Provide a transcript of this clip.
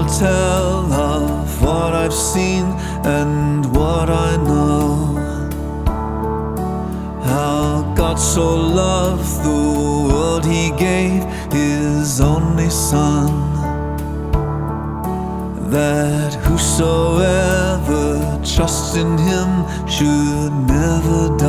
I'll tell of what I've seen and what I know. How God so loved the world He gave His only Son, that whosoever trusts in Him should never die.